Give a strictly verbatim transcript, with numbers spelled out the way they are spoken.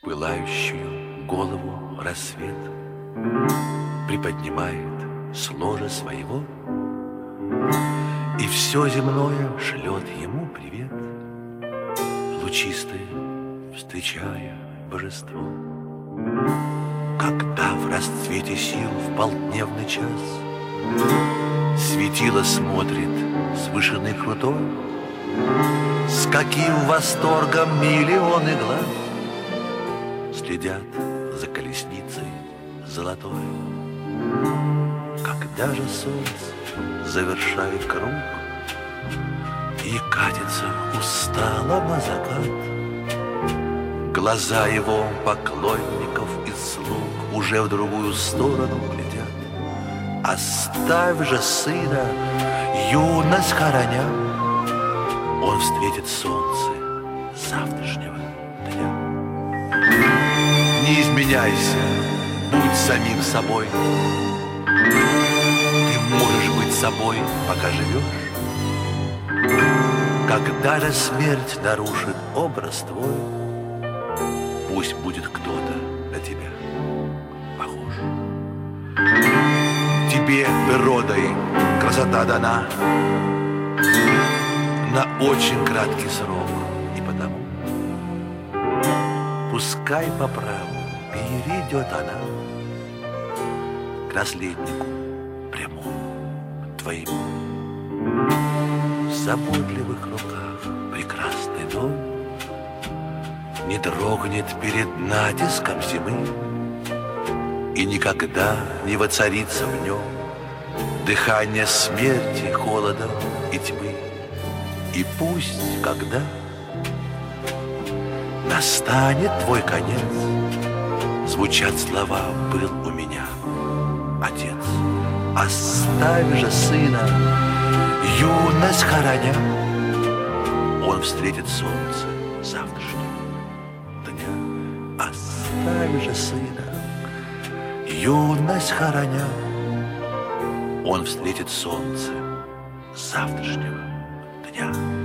пылающую голову рассвет приподнимает с ложа своего, и все земное шлет ему привет, лучистое встречая божество. Когда в расцвете сил в полдневный час светило смотрит с вышины крутой, с каким восторгом миллионы глаз следят за колесницей золотой. Когда же солнце завершает круг и катится устало на закат, глаза его поклонников и слуг уже в другую сторону глядят. Оставь же сына, юность хороня, он встретит солнце завтрашнего дня. Не изменяйся, будь самим собой. Ты можешь быть собой, пока живешь. Когда же смерть нарушит образ твой, пусть будет кто-то на тебя похож. Тебе природой красота дана на очень краткий срок, и потому пускай по праву перейдет она к наследнику прямому твоему. В заботливых руках прекрасный дом не дрогнет перед натиском зимы, и никогда не воцарится в нем дыхание смерти, холода и тьмы. И пусть, когда настанет твой конец, звучат слова «был у меня отец». Оставь же сына, юность хороня, он встретит солнце завтрашнего дня. Оставь же сына, юность хороня, он встретит солнце завтрашнего дня.